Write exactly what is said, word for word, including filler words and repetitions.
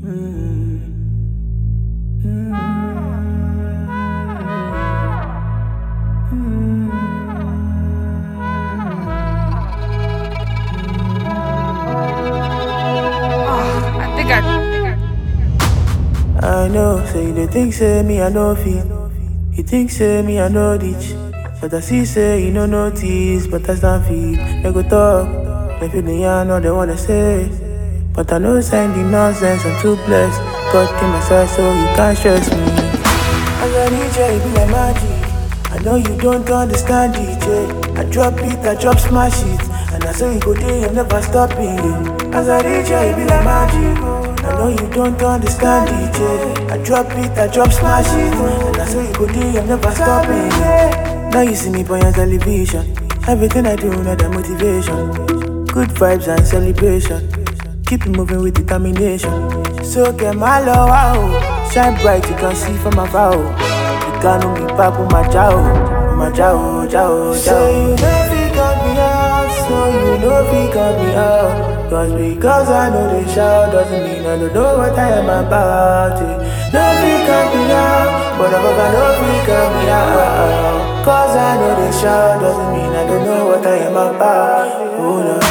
I think I. I know, say they think say me I know fit. You think say me I know ditch. But I see say you no notice, but I stand feet. They go talk, they feel the yarn all they wanna say. But I know sign the nonsense, I'm too blessed. God came my side so you can't stress me. As I D J, it be like magic. I know you don't understand D J. I drop it, I drop smash it. And I say you go there, I'm never stopping. As I D J, it be like magic. I know you don't understand D J. I drop it, I drop smash it. And I say you go there, I'm never stopping. Now you see me boy on television. Everything I do, not the motivation. Good vibes and celebration. Keep it moving with determination. So get my love out. Shine bright, you can see from afar. You can't be back with my chow. My chow, chow, chow. So you know if you got me out. So you know if you got me out. Cause because I know they shout doesn't mean I don't know what I am about. No if you got me out. But I hope I know if you got me out. Cause I know they shout doesn't mean I don't know what I am about. Oh no.